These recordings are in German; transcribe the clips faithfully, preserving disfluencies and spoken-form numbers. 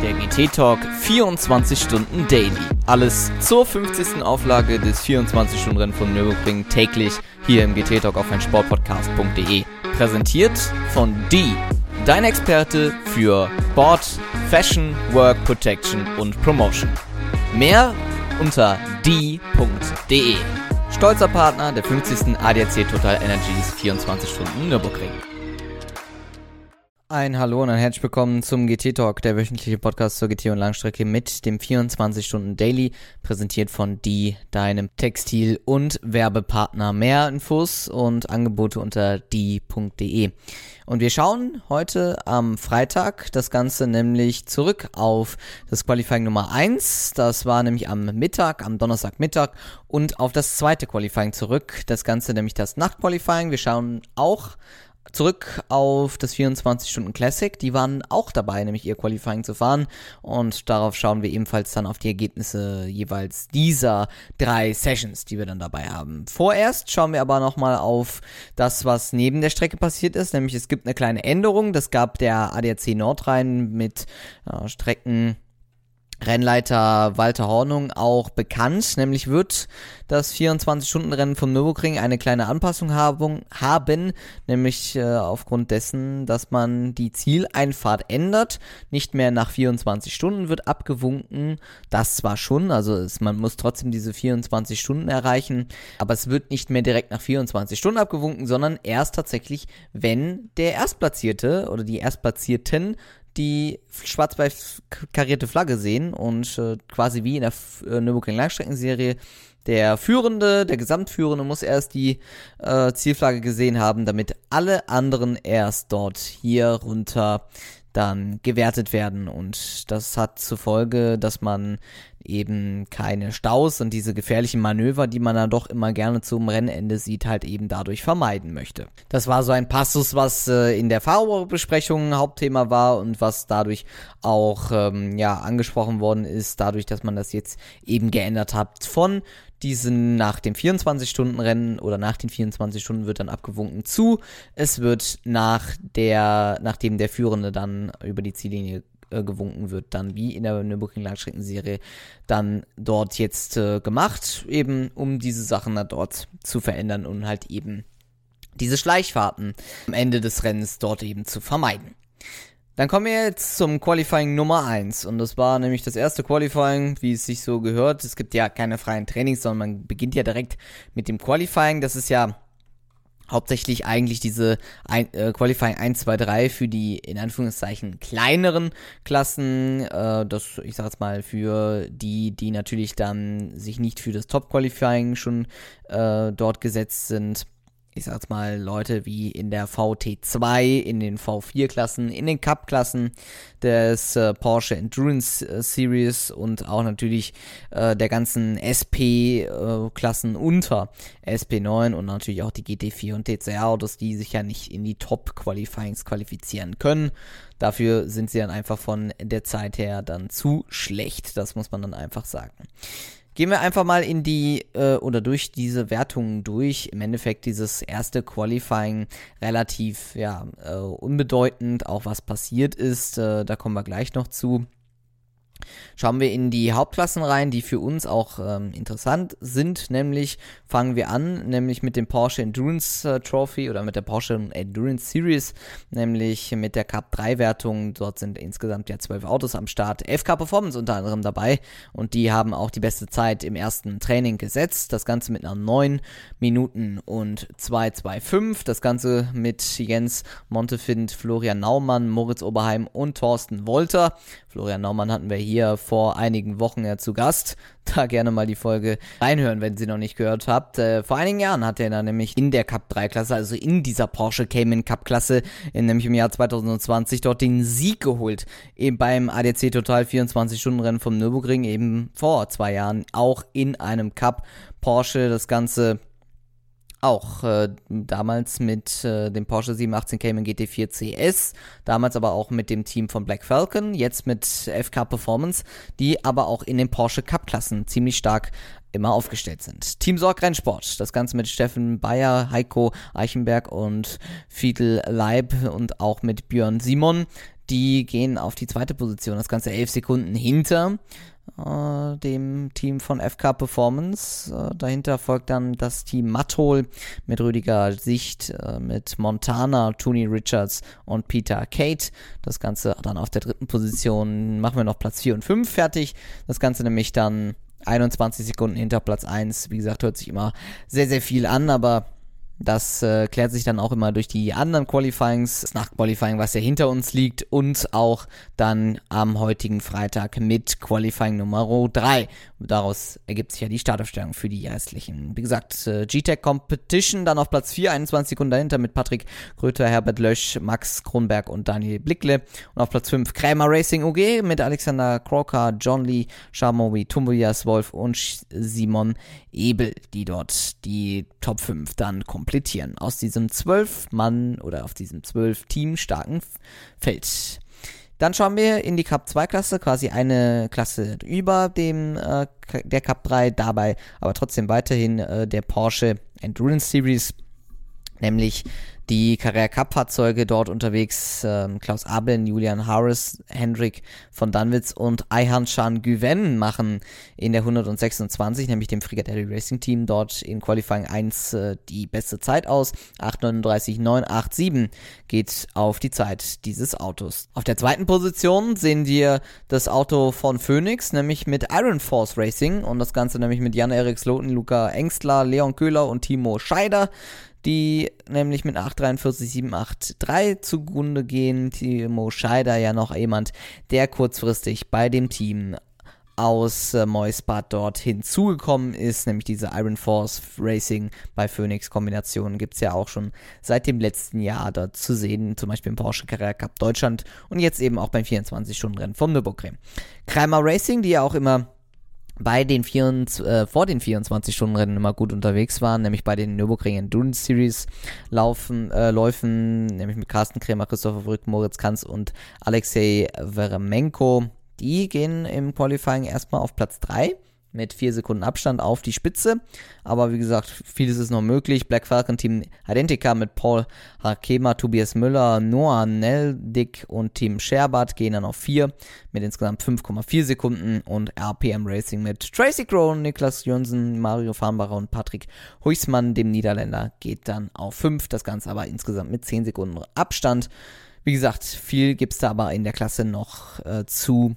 Der G T Talk vierundzwanzig Stunden Daily. Alles zur fünfzigsten Auflage des vierundzwanzig-Stunden-Rennen von Nürburgring täglich hier im G T Talk auf meinsportpodcast punkt de. Präsentiert von D, dein Experte für Sport, Fashion, Work Protection und Promotion. Mehr unter d punkt de. Stolzer Partner der fünfzigsten A D A C Total Energies vierundzwanzig Stunden Nürburgring. Ein Hallo und ein herzlich willkommen zum G T Talk, der wöchentliche Podcast zur G T und Langstrecke mit dem vierundzwanzig Stunden Daily, präsentiert von D, deinem Textil- und Werbepartner. Mehr Infos und Angebote unter d punkt de. Und wir schauen heute am Freitag das Ganze nämlich zurück auf das Qualifying Nummer eins. Das war nämlich am Mittag, am Donnerstagmittag, und auf das zweite Qualifying zurück. Das Ganze nämlich das Nacht-Qualifying. Wir schauen auch zurück auf das vierundzwanzig Stunden Classic. Die waren auch dabei, nämlich ihr Qualifying zu fahren, und darauf schauen wir ebenfalls dann auf die Ergebnisse jeweils dieser drei Sessions, die wir dann dabei haben. Vorerst schauen wir aber nochmal auf das, was neben der Strecke passiert ist, nämlich es gibt eine kleine Änderung. Das gab der A D A C Nordrhein mit äh, Strecken Rennleiter Walter Hornung auch bekannt, nämlich wird das vierundzwanzig-Stunden-Rennen vom Nürburgring eine kleine Anpassung haben, haben nämlich äh, aufgrund dessen, dass man die Zieleinfahrt ändert. Nicht mehr nach vierundzwanzig Stunden wird abgewunken, das zwar schon, also es, man muss trotzdem diese vierundzwanzig Stunden erreichen, aber es wird nicht mehr direkt nach vierundzwanzig Stunden abgewunken, sondern erst tatsächlich, wenn der Erstplatzierte oder die Erstplatzierten die schwarz-weiß karierte Flagge sehen und äh, quasi wie in der F- äh, Nürburgring Langstreckenserie der Führende, der Gesamtführende muss erst die äh, Zielflagge gesehen haben, damit alle anderen erst dort hier runter dann gewertet werden, und das hat zur Folge, dass man eben keine Staus und diese gefährlichen Manöver, die man dann doch immer gerne zum Rennende sieht, halt eben dadurch vermeiden möchte. Das war so ein Passus, was äh, in der Fahrerbesprechung Hauptthema war und was dadurch auch ähm, ja angesprochen worden ist, dadurch, dass man das jetzt eben geändert hat von diesen nach dem vierundzwanzig-Stunden-Rennen oder nach den vierundzwanzig Stunden wird dann abgewunken zu. Es wird nach der, nachdem der Führende dann über die Ziellinie äh, gewunken wird, dann wie in der Nürburgring Langstreckenserie dann dort jetzt äh, gemacht, eben um diese Sachen da dort zu verändern und halt eben diese Schleichfahrten am Ende des Rennens dort eben zu vermeiden. Dann kommen wir jetzt zum Qualifying Nummer eins, und das war nämlich das erste Qualifying, wie es sich so gehört. Es gibt ja keine freien Trainings, sondern man beginnt ja direkt mit dem Qualifying. Das ist ja hauptsächlich eigentlich diese ein, äh, Qualifying eins, zwei, drei für die in Anführungszeichen kleineren Klassen, äh, das, ich sag jetzt mal, für die, die natürlich dann sich nicht für das Top-Qualifying schon äh, dort gesetzt sind. Ich sag jetzt mal, Leute wie in der V T zwei, in den V vier Klassen, in den Cup-Klassen des äh, Porsche Endurance äh, Series und auch natürlich äh, der ganzen S P-Klassen äh, unter S P neun und natürlich auch die G T vier und T C R-Autos, die sich ja nicht in die Top-Qualifyings qualifizieren können. Dafür sind sie dann einfach von der Zeit her dann zu schlecht, das muss man dann einfach sagen. Gehen wir einfach mal in die, äh, oder durch diese Wertungen durch. Im Endeffekt dieses erste Qualifying relativ, ja, äh, unbedeutend, auch was passiert ist, äh, da kommen wir gleich noch zu. Schauen wir in die Hauptklassen rein, die für uns auch ähm, interessant sind, nämlich fangen wir an, nämlich mit dem Porsche Endurance äh, Trophy oder mit der Porsche Endurance Series, nämlich mit der Cup drei Wertung. Dort sind insgesamt ja zwölf Autos am Start, F K Performance unter anderem dabei, und die haben auch die beste Zeit im ersten Training gesetzt. Das Ganze mit einer neun Minuten und zwei Komma fünfundzwanzig. Das Ganze mit Jens Montefind, Florian Naumann, Moritz Oberheim und Thorsten Wolter. Florian Naumann hatten wir hier vor einigen Wochen ja zu Gast. Da gerne mal die Folge reinhören, wenn Sie noch nicht gehört habt. Äh, vor einigen Jahren hat er dann nämlich in der Cup drei Klasse, also in dieser Porsche Cayman Cup Klasse, in, nämlich im Jahr zwanzig zwanzig dort den Sieg geholt. Eben beim A D A C Total vierundzwanzig Stunden Rennen vom Nürburgring, eben vor zwei Jahren, auch in einem Cup Porsche. Das Ganze auch äh, damals mit äh, dem Porsche sieben achtzehn Cayman G T vier C S, damals aber auch mit dem Team von Black Falcon, jetzt mit F K Performance, die aber auch in den Porsche Cup-Klassen ziemlich stark immer aufgestellt sind. Team Sorg Rennsport, das Ganze mit Steffen Bayer, Heiko Eichenberg und Fiedel Leib und auch mit Björn Simon. die gehen auf die zweite Position, das Ganze elf Sekunden hinter äh, dem Team von F K Performance. Äh, dahinter folgt dann das Team Mattol mit Rüdiger Sicht, äh, mit Montana, Tony Richards und Peter Kate. Das Ganze dann auf der dritten Position machen wir noch Platz vier und fünf fertig. Das Ganze nämlich dann einundzwanzig Sekunden hinter Platz eins. Wie gesagt, hört sich immer sehr, sehr viel an, aber das äh, klärt sich dann auch immer durch die anderen Qualifyings, das Nachqualifying, was ja hinter uns liegt, und auch dann am heutigen Freitag mit Qualifying Nummer drei. Daraus ergibt sich ja die Startaufstellung für die restlichen. Wie gesagt, äh, G-Tech Competition dann auf Platz vier, einundzwanzig Sekunden dahinter mit Patrick Gröter, Herbert Lösch, Max Kronberg und Daniel Blickle. Und auf Platz fünf Krämer Racing U G mit Alexander Croker, John Lee, Schamowi, Tobias Wolf und Simon Ebel, die dort die Top fünf dann komplettieren. Aus diesem zwölf Mann oder auf diesem zwölf Team starken Feld. Dann schauen wir in die Cup zwei Klasse, quasi eine Klasse über dem äh, der Cup drei, dabei aber trotzdem weiterhin äh, der Porsche Endurance Series, nämlich die Carrera-Cup-Fahrzeuge dort unterwegs, ähm, Klaus Abeln, Julian Harris, Hendrik von Danwitz und Ayhan Can Güven machen in der hundertsechsundzwanzig, nämlich dem Frikadelli Racing Team, dort in Qualifying eins äh, die beste Zeit aus. acht neununddreißig neun acht sieben geht auf die Zeit dieses Autos. Auf der zweiten Position sehen wir das Auto von Phoenix, nämlich mit Iron Force Racing, und das Ganze nämlich mit Jan-Erik Sloten, Luca Engstler, Leon Köhler und Timo Scheider, die nämlich mit acht dreiundvierzig sieben acht drei zugrunde gehen. Timo Scheider ja noch jemand, der kurzfristig bei dem Team aus äh, Moisbad dort hinzugekommen ist, nämlich diese Iron Force Racing bei Phoenix Kombinationen gibt es ja auch schon seit dem letzten Jahr dort zu sehen, zum Beispiel im Porsche Carrera Cup Deutschland und jetzt eben auch beim vierundzwanzig-Stunden-Rennen vom Nürburgring. Krämer Racing, die ja auch immer bei den vierundzwanzig, äh, vor den vierundzwanzig-Stunden-Rennen immer gut unterwegs waren, nämlich bei den Nürburgring Endurance Series laufen, äh, Läufen, nämlich mit Carsten Krämer, Christopher Brück, Moritz Kanz und Alexei Veremenko. Die gehen im Qualifying erstmal auf Platz drei mit vier Sekunden Abstand auf die Spitze, aber wie gesagt, vieles ist noch möglich. Black Falcon Team Identica mit Paul Harkema, Tobias Müller, Noah Neldig und Team Scherbart gehen dann auf vier mit insgesamt fünf Komma vier Sekunden, und R P M Racing mit Tracy Crow, Niklas Jönsen, Mario Farnbacher und Patrick Huysman, dem Niederländer, geht dann auf fünf, das Ganze aber insgesamt mit zehn Sekunden Abstand. Wie gesagt, viel gibt's da aber in der Klasse noch äh, zu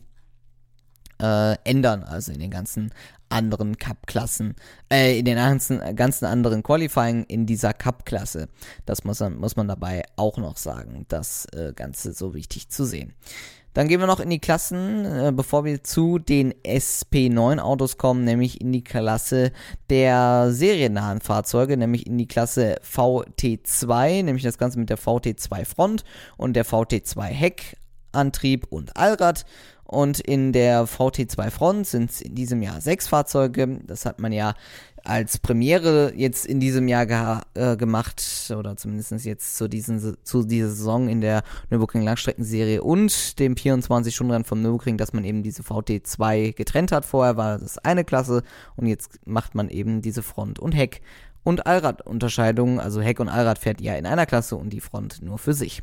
Äh, ändern, also in den ganzen anderen Cup-Klassen, äh, in den ganzen, ganzen anderen Qualifying in dieser Cup-Klasse. Das muss man, muss man dabei auch noch sagen, das äh, Ganze so wichtig zu sehen. Dann gehen wir noch in die Klassen, äh, bevor wir zu den S P neun Autos kommen, nämlich in die Klasse der seriennahen Fahrzeuge, nämlich in die Klasse V T zwei, nämlich das Ganze mit der V T zwei Front und der V T zwei Heckantrieb und Allrad. Und in der V T zwei Front sind es in diesem Jahr sechs Fahrzeuge. Das hat man ja als Premiere jetzt in diesem Jahr ge- äh, gemacht, oder zumindest jetzt zu, diesen, zu dieser Saison in der Nürburgring Langstreckenserie und dem vierundzwanzig-Stunden-Rennen vom Nürburgring, dass man eben diese V T zwei getrennt hat. Vorher war das eine Klasse und jetzt macht man eben diese Front- und Heck- und Allrad-Unterscheidungen. Also Heck und Allrad fährt ja in einer Klasse und die Front nur für sich.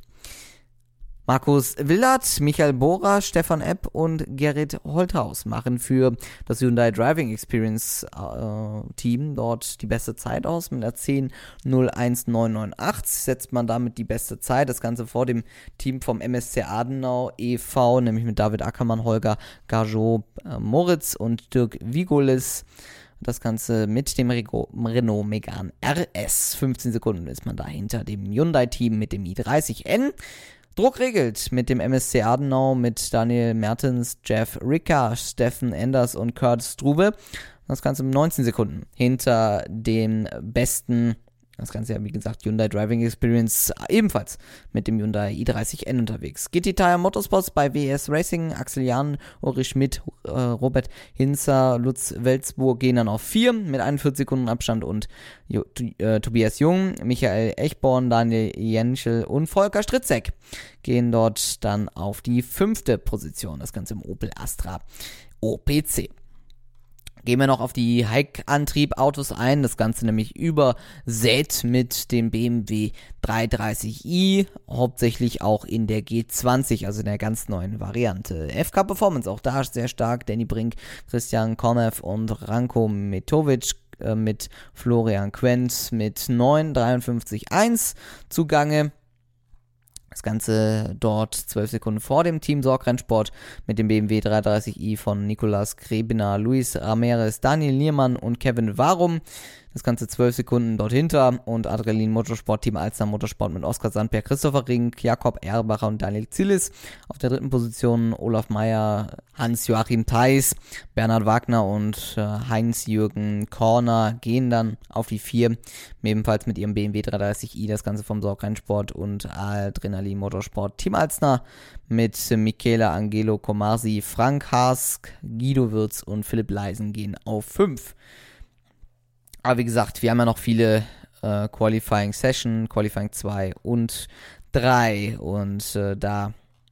Markus Willert, Michael Bohrer, Stefan Epp und Gerrit Holthaus machen für das Hyundai Driving Experience äh, Team dort die beste Zeit aus. Mit der zehn null eins neun neun acht setzt man damit die beste Zeit. Das Ganze vor dem Team vom M S C Adenau e V, nämlich mit David Ackermann, Holger Garjot, äh, Moritz und Dirk Vigolis. Das Ganze mit dem Renault Megane R S. fünfzehn Sekunden ist man da hinter dem Hyundai-Team mit dem i dreißig N. Druck regelt mit dem M S C Adenau, mit Daniel Mertens, Jeff Ricker, Steffen Enders und Kurt Strube. Das Ganze mit neunzehn Sekunden hinter dem besten, das Ganze ja wie gesagt Hyundai Driving Experience, ebenfalls mit dem Hyundai i dreißig N unterwegs. G T Tire Motorsports bei W S Racing, Axel Jahn, Ulrich Schmidt, äh, Robert Hinzer, Lutz Welzburg gehen dann auf vier mit einundvierzig Sekunden Abstand, und jo, äh, Tobias Jung, Michael Echborn, Daniel Jenschel und Volker Stritzek gehen dort dann auf die fünfte Position. Das Ganze im Opel Astra O P C. Gehen wir noch auf die Heck-Antrieb-Autos ein, das Ganze nämlich übersät mit dem B M W dreihundertdreißig i, hauptsächlich auch in der G zwanzig, also in der ganz neuen Variante. F K Performance, auch da sehr stark, Danny Brink, Christian Konev und Ranko Metovic äh, mit Florian Quent mit neun dreiundfünfzig eins zugange. Das Ganze dort zwölf Sekunden vor dem Team Sorg-Rennsport mit dem B M W dreihundertdreißig i von Nicolas Grebiner, Luis Ramirez, Daniel Niermann und Kevin Warum. Das Ganze zwölf Sekunden dort hinter und Adrenalin Motorsport, Team Alstom Motorsport mit Oskar Sandberg, Christopher Rink, Jakob Erbacher und Daniel Zillis. Auf der dritten Position Olaf Meyer, Hans-Joachim Theis, Bernhard Wagner und äh, Heinz-Jürgen Korner gehen dann auf die vier, ebenfalls mit ihrem B M W dreihundertdreißig i, das Ganze vom Sorg-Rennsport und Adrenalin Motorsport, Team Alstom mit Michele Angelo Comarsi, Frank Hask, Guido Würz und Philipp Leisen gehen auf fünf. Aber wie gesagt, wir haben ja noch viele äh, Qualifying Session, Qualifying zwei und drei und äh, da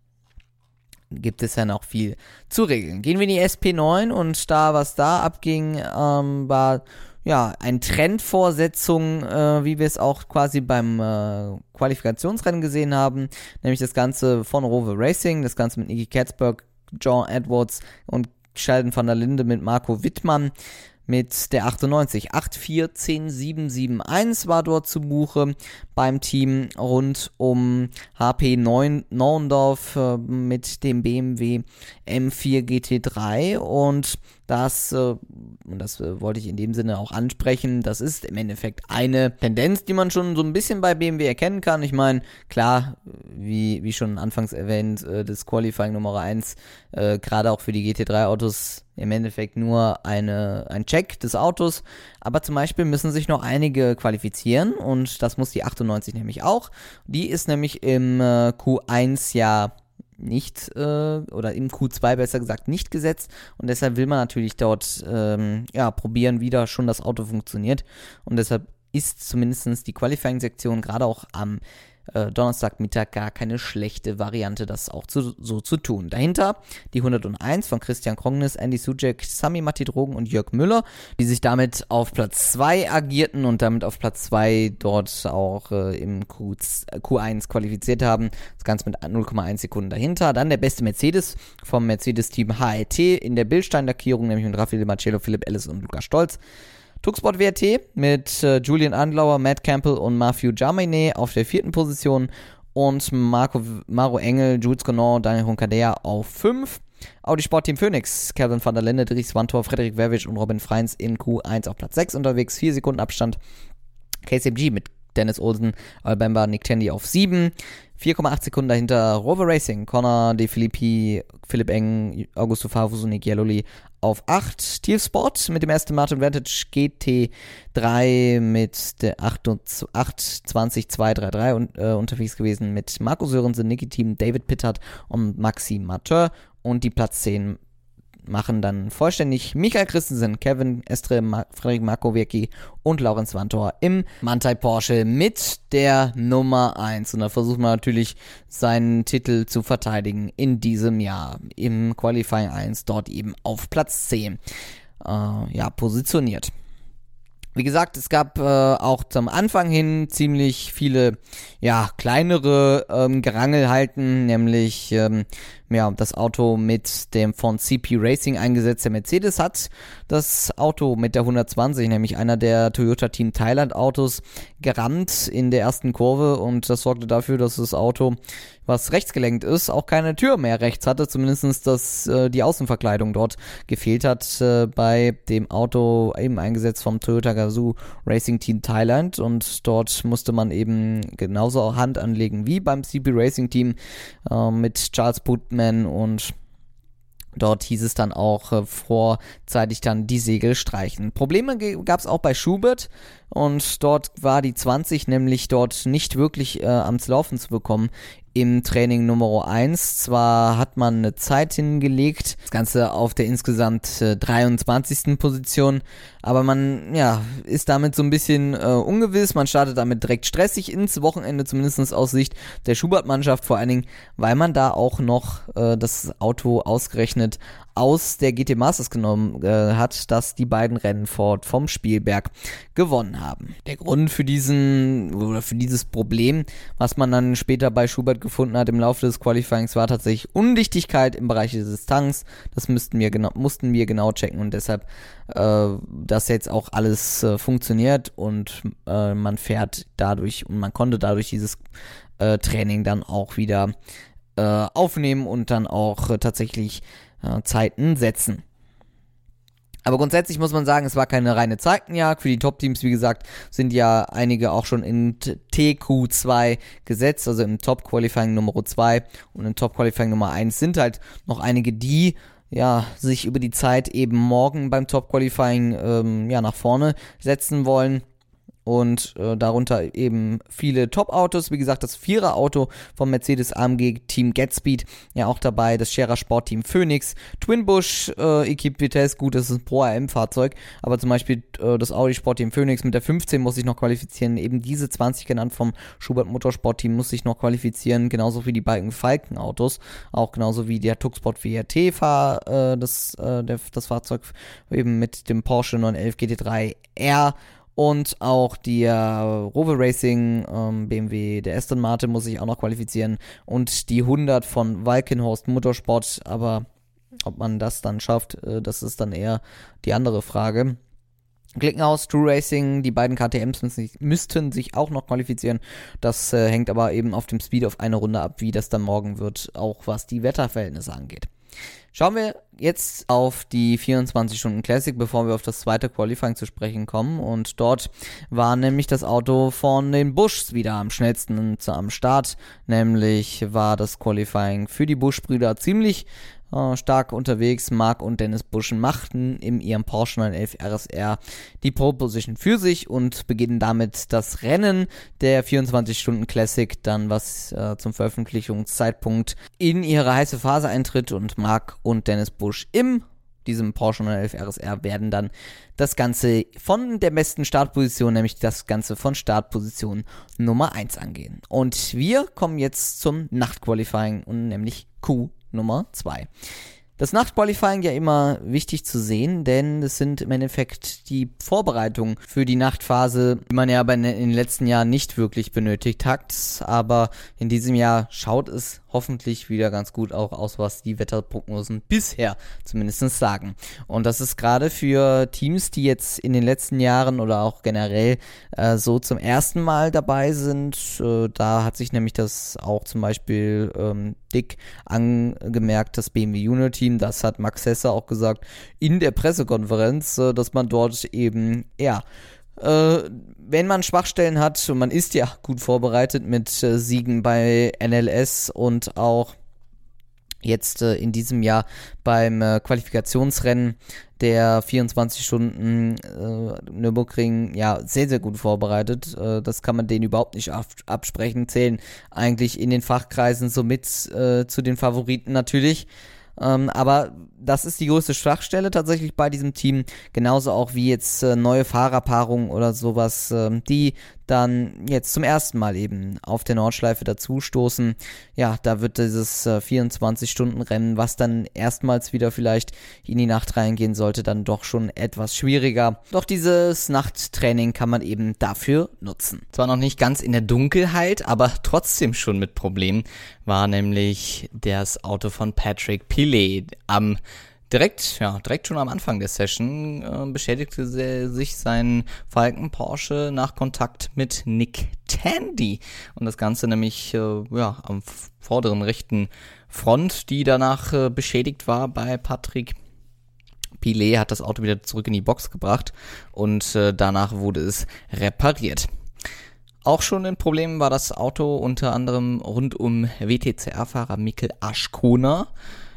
gibt es ja noch viel zu regeln. Gehen wir in die S P neun und da, was da abging, ähm, war ja eine Trendvorsetzung, äh, wie wir es auch quasi beim äh, Qualifikationsrennen gesehen haben, nämlich das Ganze von Rover Racing, das Ganze mit Niki Katzberg, John Edwards und Sheldon van der Linde mit Marco Wittmann. Mit der achtundneunzig, acht vier zehn sieben sieben eins war dort zu Buche beim Team rund um H P neun Neuendorf äh, mit dem B M W M vier G T drei und das, äh, und das äh, wollte ich in dem Sinne auch ansprechen, das ist im Endeffekt eine Tendenz, die man schon so ein bisschen bei B M W erkennen kann. Ich meine, klar, wie, wie schon anfangs erwähnt, äh, das Qualifying Nummer eins, äh, gerade auch für die G T drei Autos im Endeffekt nur eine, ein Check des Autos, aber zum Beispiel müssen sich noch einige qualifizieren und das muss die achtundneunzig nämlich auch. Die ist nämlich im äh, Q eins ja nicht, äh, oder im Q zwei besser gesagt nicht gesetzt und deshalb will man natürlich dort ähm, ja, probieren, wie da schon das Auto funktioniert und deshalb ist zumindest die Qualifying-Sektion gerade auch am äh, Donnerstagmittag gar keine schlechte Variante, das auch zu, so zu tun. Dahinter die hunderteins von Christian Krongnes, Andy Suchek, Sami Matti-Drogen und Jörg Müller, die sich damit auf Platz zwei agierten und damit auf Platz zwei dort auch äh, im Q eins qualifiziert haben. Das Ganze mit null Komma eins Sekunden dahinter. Dann der beste Mercedes vom Mercedes-Team H R T in der Bildstein-Lackierung, nämlich mit Raffaele Marcello, Philipp Ellis und Lukas Stolz. Tuxport W R T mit äh, Julian Andlauer, Matt Campbell und Matthew Jaminet auf der vierten Position und Marco, Maro Engel, Jules Conan, Daniel Hunkadea auf fünf. Audi Sport Team Phoenix, Kevin van der Linde, Dries Wantor, Frederik Verwitsch und Robin Freins in Q eins auf Platz sechs unterwegs, vier Sekunden Abstand. K C M G mit Dennis Olsen, Albemba, Nick Tandy auf sieben. vier Komma acht Sekunden dahinter Rover Racing, Connor De Filippi, Philipp Eng, Augusto Favus und Nick Jaloli auf acht. Teal Sport mit dem Aston Martin Vantage G T drei mit der acht zwanzig zwei drei drei und, äh, unterwegs gewesen mit Marco Sörensen, Niki Team, David Pittard und Maxime Mateur und die Platz zehn machen dann vollständig Michael Christensen, Kevin Estre, Ma- Frederik Markowiecki und Laurenz Wantor im Manthey Porsche mit der Nummer eins. Und da versucht man natürlich seinen Titel zu verteidigen in diesem Jahr im Qualifying eins, dort eben auf Platz zehn äh, ja, positioniert. Wie gesagt, es gab äh, auch zum Anfang hin ziemlich viele, ja, kleinere ähm, Gerangelheiten, nämlich ähm, ja, das Auto mit dem von C P Racing eingesetzte Mercedes hat das Auto mit der hundertzwanzig, nämlich einer der Toyota Team Thailand Autos, gerammt in der ersten Kurve und das sorgte dafür, dass das Auto, was rechtsgelenkt ist, auch keine Tür mehr rechts hatte, zumindest dass äh, die Außenverkleidung dort gefehlt hat äh, bei dem Auto eben eingesetzt vom Toyota Gazoo Racing Team Thailand und dort musste man eben genauso Hand anlegen wie beim C P Racing Team äh, mit Charles Putman und dort hieß es dann auch äh, vorzeitig dann die Segel streichen. Probleme g- gab es auch bei Schubert und dort war die zwanzig nämlich dort nicht wirklich äh, ans Laufen zu bekommen im Training Nummer eins. Zwar hat man eine Zeit hingelegt, das Ganze auf der insgesamt äh, dreiundzwanzigsten Position, aber man ja ist damit so ein bisschen äh, ungewiss. Man startet damit direkt stressig ins Wochenende, zumindest aus Sicht der Schubert-Mannschaft, vor allen Dingen, weil man da auch noch äh, das Auto ausgerechnet aus der G T Masters genommen äh, hat, dass die beiden Rennen Ford vom Spielberg gewonnen haben. Der Grund für diesen oder für dieses Problem, was man dann später bei Schubert gefunden hat im Laufe des Qualifyings, war tatsächlich Undichtigkeit im Bereich der Distanz. Das müssten wir genau, mussten wir genau checken und deshalb, äh, dass jetzt auch alles äh, funktioniert und äh, man fährt dadurch und man konnte dadurch dieses äh, Training dann auch wieder äh, aufnehmen und dann auch äh, tatsächlich Zeiten setzen. Aber grundsätzlich muss man sagen, es war keine reine Zeitenjagd. Für die Top-Teams, wie gesagt, sind ja einige auch schon in T Q zwei gesetzt, also im Top-Qualifying Nummer zwei und im Top-Qualifying Nummer eins sind halt noch einige, die ja sich über die Zeit eben morgen beim Top-Qualifying ähm, ja nach vorne setzen wollen. Und äh, darunter eben viele Top-Autos, wie gesagt das Vierer-Auto vom Mercedes-A M G-Team GetSpeed, ja auch dabei, das Scherer Sportteam Phoenix, Twinbush, äh, Equipe Vitesse, gut, das ist ein Pro-A M-Fahrzeug, aber zum Beispiel äh, das Audi Sportteam Phoenix mit der fünfzehn muss sich noch qualifizieren, eben diese zwanzig genannt vom Schubert Motorsport-Team muss sich noch qualifizieren, genauso wie die beiden Falken-Autos, auch genauso wie der Tuxport W R T, Fahr, äh, das, äh, der, das Fahrzeug eben mit dem Porsche neun elf G T drei R. Und auch der Rover Racing, ähm, B M W, der Aston Martin muss sich auch noch qualifizieren. Und die hundert von Walkenhorst Motorsport. Aber ob man das dann schafft, äh, das ist dann eher die andere Frage. Glickenhaus, True Racing, die beiden K T Ms müssen sich, müssten sich auch noch qualifizieren. Das äh, hängt aber eben auf dem Speed auf eine Runde ab, wie das dann morgen wird, auch was die Wetterverhältnisse angeht. Schauen wir jetzt auf die vierundzwanzig Stunden Classic, bevor wir auf das zweite Qualifying zu sprechen kommen. Und dort war nämlich das Auto von den Buschs wieder am schnellsten am Start. Nämlich war das Qualifying für die Busch-Brüder ziemlich äh, stark unterwegs. Marc und Dennis Buschen machten in ihrem Porsche neun elf R S R die Pole Position für sich und beginnen damit das Rennen der vierundzwanzig Stunden Classic, dann was äh, zum Veröffentlichungszeitpunkt in ihre heiße Phase eintritt und Marc und Dennis Busch im diesem Porsche neun elf R S R werden dann das Ganze von der besten Startposition, nämlich das Ganze von Startposition Nummer eins angehen. Und wir kommen jetzt zum Nachtqualifying und nämlich Q Nummer zwei. Das Nachtqualifying ja immer wichtig zu sehen, denn es sind im Endeffekt die Vorbereitungen für die Nachtphase, die man ja aber in den letzten Jahren nicht wirklich benötigt hat. Aber in diesem Jahr schaut es hoffentlich wieder ganz gut auch aus, was die Wetterprognosen bisher zumindest sagen. Und das ist gerade für Teams, die jetzt in den letzten Jahren oder auch generell äh, so zum ersten Mal dabei sind. Äh, da hat sich nämlich das auch zum Beispiel ähm, dick angemerkt, das B M W Junior Team. Das hat Max Hesse auch gesagt in der Pressekonferenz, äh, dass man dort eben, ja, äh, wenn man Schwachstellen hat und man ist ja gut vorbereitet mit äh, Siegen bei N L S und auch jetzt äh, in diesem Jahr beim äh, Qualifikationsrennen der vierundzwanzig Stunden äh, Nürburgring, ja, sehr, sehr gut vorbereitet. Äh, das kann man denen überhaupt nicht ab- absprechen, zählen eigentlich in den Fachkreisen somit äh, zu den Favoriten natürlich. Ähm, aber das ist die größte Schwachstelle tatsächlich bei diesem Team, genauso auch wie jetzt äh, neue Fahrerpaarungen oder sowas, äh, die dann jetzt zum ersten Mal eben auf der Nordschleife dazustoßen. Ja, da wird dieses äh, vierundzwanzig-Stunden-Rennen, was dann erstmals wieder vielleicht in die Nacht reingehen sollte, dann doch schon etwas schwieriger. Doch dieses Nachttraining kann man eben dafür nutzen. Zwar noch nicht ganz in der Dunkelheit, aber trotzdem schon mit Problemen, war nämlich das Auto von Patrick Pilet am Direkt, ja, direkt schon am Anfang der Session äh, beschädigte sich sein Falken Porsche nach Kontakt mit Nick Tandy. Und das Ganze nämlich, äh, ja, am vorderen rechten Front, die danach äh, beschädigt war bei Patrick Pilet, hat das Auto wieder zurück in die Box gebracht und äh, danach wurde es repariert. Auch schon in Problemen war das Auto unter anderem rund um W T C R-Fahrer Mikkel Aschkona.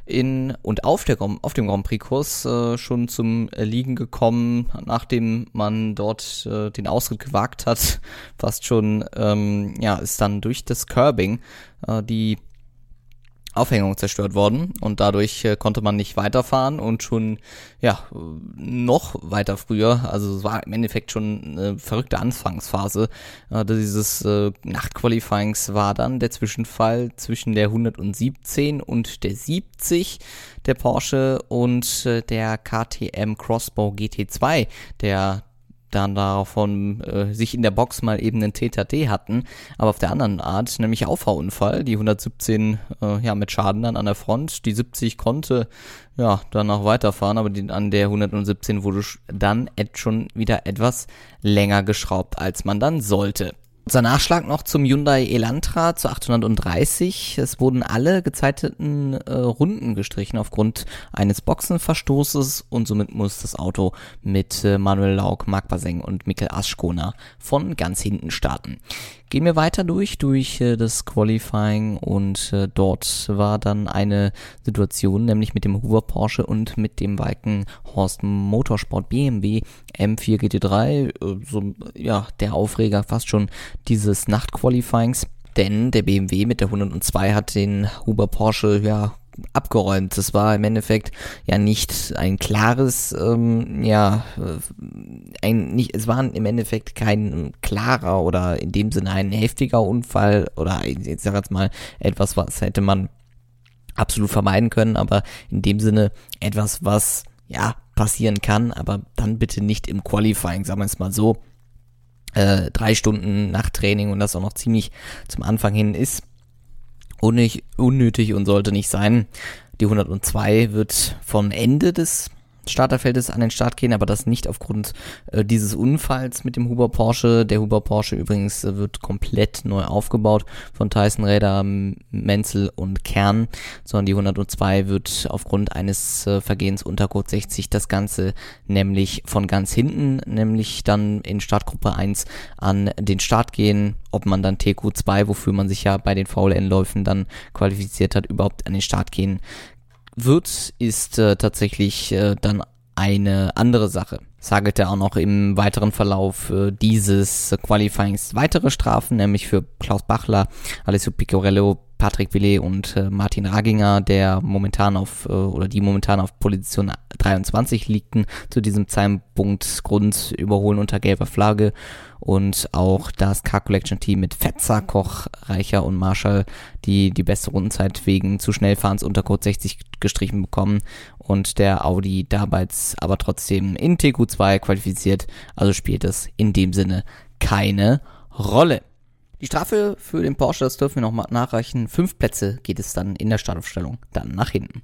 in und auf, der, auf dem Grand Prix-Kurs äh, schon zum Liegen gekommen, nachdem man dort äh, den Ausritt gewagt hat. Fast schon, ähm, ja, ist dann durch das Curbing äh, die Aufhängung zerstört worden und dadurch äh, konnte man nicht weiterfahren und schon ja noch weiter früher, also es war im Endeffekt schon eine verrückte Anfangsphase äh, dieses äh, Nachtqualifyings war dann der Zwischenfall zwischen der hundertsiebzehn und der siebzig der Porsche und äh, der K T M Crossbow G T zwei, der dann davon äh, sich in der Box mal eben einen T T D hatten, aber auf der anderen Art, nämlich Auffahrunfall, die hundertsiebzehn äh, ja mit Schaden dann an der Front, die siebzig konnte ja dann noch weiterfahren, aber die, an der hundertsiebzehn wurde dann schon wieder etwas länger geschraubt, als man dann sollte. Unser Nachschlag noch zum Hyundai Elantra zu achthundertdreißig. Es wurden alle gezeiteten äh, Runden gestrichen aufgrund eines Boxenverstoßes und somit muss das Auto mit äh, Manuel Lauk, Marc Baseng und Mikkel Aschkona von ganz hinten starten. Gehen wir weiter durch, durch äh, das Qualifying und äh, dort war dann eine Situation, nämlich mit dem Huber Porsche und mit dem Walkenhorst Motorsport B M W M vier G T drei, äh, so ja der Aufreger fast schon dieses Nachtqualifyings, denn der B M W mit der hundertzwei hat den Huber Porsche ja abgeräumt. Das war im Endeffekt ja nicht ein klares, ähm, ja, ein, nicht, es war im Endeffekt kein klarer oder in dem Sinne ein heftiger Unfall oder ich sag jetzt mal etwas, was hätte man absolut vermeiden können, aber in dem Sinne etwas, was ja passieren kann, aber dann bitte nicht im Qualifying, sagen wir es mal so. Äh, drei Stunden Nachttraining und das auch noch ziemlich zum Anfang hin ist unnötig, unnötig und sollte nicht sein. Die hundertzwei wird von Ende des Starterfeldes an den Start gehen, aber das nicht aufgrund äh, dieses Unfalls mit dem Huber Porsche. Der Huber Porsche übrigens äh, wird komplett neu aufgebaut von Tyson Räder, Menzel und Kern, sondern die hundertzwei wird aufgrund eines äh, Vergehens unter Code sechzig das Ganze nämlich von ganz hinten, nämlich dann in Startgruppe eins an den Start gehen. Ob man dann T Q zwei, wofür man sich ja bei den V L N-Läufen dann qualifiziert hat, überhaupt an den Start gehen wird, ist äh, tatsächlich äh, dann eine andere Sache. Sagelte auch noch im weiteren Verlauf äh, dieses äh, Qualifyings weitere Strafen, nämlich für Klaus Bachler, Alessio Picciarello, Patrick Willet und äh, Martin Raginger, der momentan auf äh, oder die momentan auf Position dreiundzwanzig liegten, zu diesem Zeitpunkt Grund überholen unter gelber Flagge und auch das Car-Collection-Team mit Fetzer, Koch, Reicher und Marschall, die die beste Rundenzeit wegen zu Schnellfahrens unter Code sechzig gestrichen bekommen und der Audi dabei aber trotzdem in T Q zwei qualifiziert, also spielt es in dem Sinne keine Rolle. Die Strafe für den Porsche, das dürfen wir noch mal nachreichen, fünf Plätze geht es dann in der Startaufstellung dann nach hinten.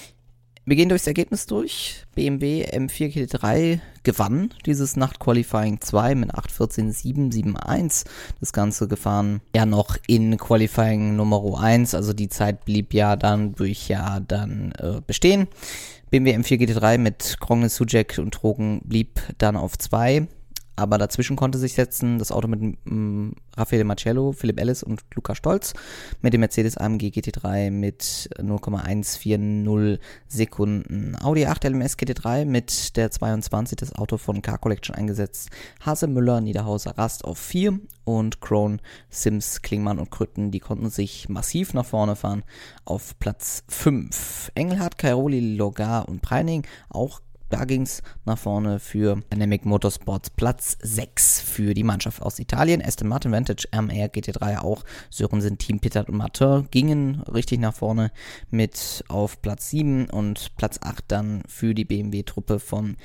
Wir gehen durchs Ergebnis durch. B M W M vier G T drei gewann dieses Nacht-Qualifying zwei mit acht vierzehn sieben sieben eins. Das Ganze gefahren ja noch in Qualifying Nummer eins, also die Zeit blieb ja dann durch ja dann äh, bestehen. B M W M vier G T drei mit Krongnes, Sujek und Trogen blieb dann auf zwei. Aber dazwischen konnte sich setzen das Auto mit ähm, Raffaele Marcello, Philipp Ellis und Luca Stolz mit dem Mercedes A M G G T drei mit null Komma eins vier null Sekunden. Audi acht L M S G T drei mit der zweiundzwanzig, das Auto von Car Collection eingesetzt. Hase, Müller, Niederhauser, Rast auf vier und Krohn, Sims, Klingmann und Krütten, die konnten sich massiv nach vorne fahren auf Platz fünf. Engelhardt, Cairoli, Logar und Preining auch. Da ging's nach vorne für Dynamic Motorsports, Platz sechs für die Mannschaft aus Italien. Aston Martin Vantage M R G T drei auch. Sörensen, Team Pittard und Martin gingen richtig nach vorne mit auf Platz sieben und Platz acht dann für die B M W-Truppe von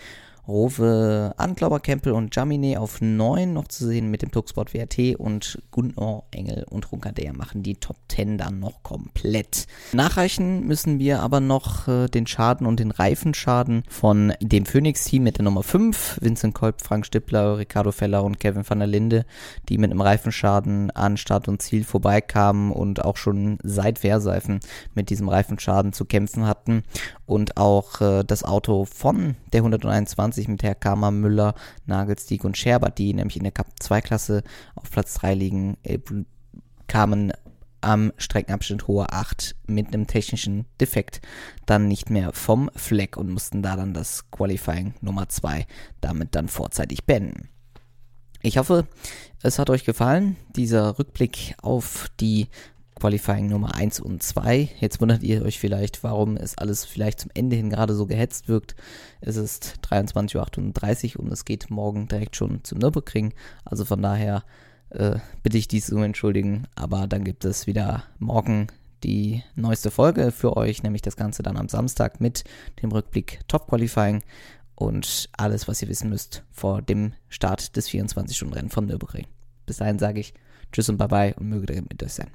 Rowe, Anglauber, Kempel und Jaminet auf neun noch zu sehen mit dem Tuxport W R T und Gunnar, Engel und Runkader machen die Top zehn dann noch komplett. Nachreichen müssen wir aber noch äh, den Schaden und den Reifenschaden von dem Phoenix-Team mit der Nummer fünf, Vincent Kolb, Frank Stippler, Ricardo Feller und Kevin van der Linde, die mit einem Reifenschaden an Start und Ziel vorbeikamen und auch schon seit Fehrseifen mit diesem Reifenschaden zu kämpfen hatten und auch äh, das Auto von der hunderteinundzwanzig mit Herr Kramer, Müller, Nagelstieg und Scherbert, die nämlich in der Cup zwei Klasse auf Platz drei liegen, äh, kamen am Streckenabschnitt Hohe acht mit einem technischen Defekt dann nicht mehr vom Fleck und mussten da dann das Qualifying Nummer zwei damit dann vorzeitig beenden. Ich hoffe, es hat euch gefallen, dieser Rückblick auf die Qualifying Nummer eins und zwei. Jetzt wundert ihr euch vielleicht, warum es alles vielleicht zum Ende hin gerade so gehetzt wirkt. Es ist dreiundzwanzig Uhr achtunddreißig und es geht morgen direkt schon zum Nürburgring. Also von daher äh, bitte ich dies um entschuldigen. Aber dann gibt es wieder morgen die neueste Folge für euch, nämlich das Ganze dann am Samstag mit dem Rückblick Top Qualifying und alles, was ihr wissen müsst vor dem Start des vierundzwanzig-Stunden-Rennen vom Nürburgring. Bis dahin sage ich Tschüss und Bye-bye und möge der mit euch sein.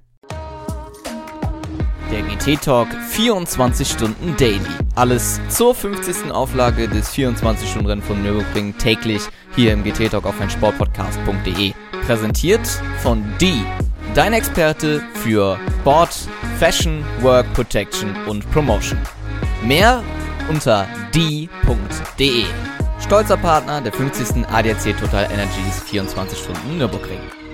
Der G T-Talk vierundzwanzig Stunden Daily. Alles zur fünfzigsten Auflage des vierundzwanzig-Stunden-Rennen von Nürburgring täglich hier im G T-Talk auf meinsportpodcast punkt de. Präsentiert von D, dein Experte für Sport, Fashion, Work Protection und Promotion. Mehr unter d punkt de. Stolzer Partner der fünfzigsten A D A C Total Energies vierundzwanzig Stunden Nürburgring.